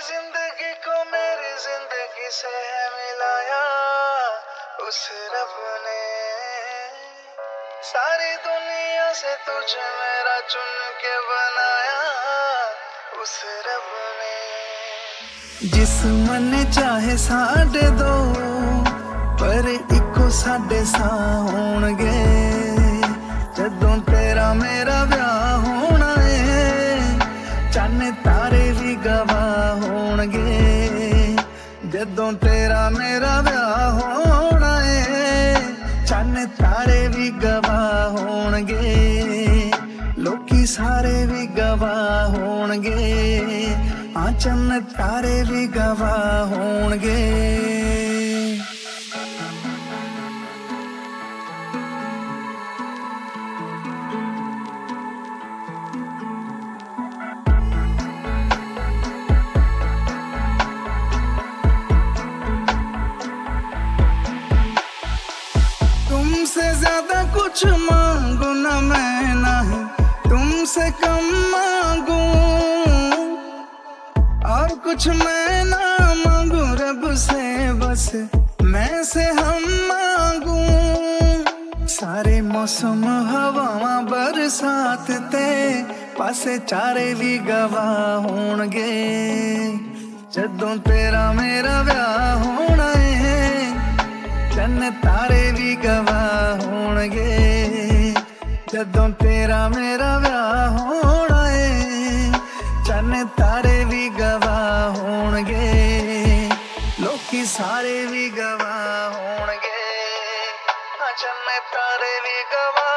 जिंदगी को मेरी जिंदगी से है मिलाया उस रब ने। सारी दुनिया से तुझे मेरा चुन के बनाया उस रब ने। जिस मन चाहे साढ़े दो पर इको साढ़े सा होणगे जदों तेरा मेरा ब्याह होना है। चन्न तारे भी गवाह होणगे जदों तेरा मेरा ब्याह होना है। चन्न तारे भी गवाह होणगे लोकी सारे भी गवाह होणगे। हाँ चन्न तारे भी गवाह होणगे। तुमसे ज्यादा कुछ मांगू ना मैं, ना ही तुमसे कम मांगू और कुछ मैं ना मांगू रब से बस मैं से हम मांगू। सारे मौसम हवावां बरसात ते पासे चारे भी गवाह होणगे जदों तेरा मेरा ब्याह होना है। चन्न तारे भी गवाह होणगे जदों तेरा मेरा ब्याह होना है। चन्न तारे भी गवाह होणगे लोकी सारे भी गवाह होणगे। हाँ चन्न तारे भी गवाह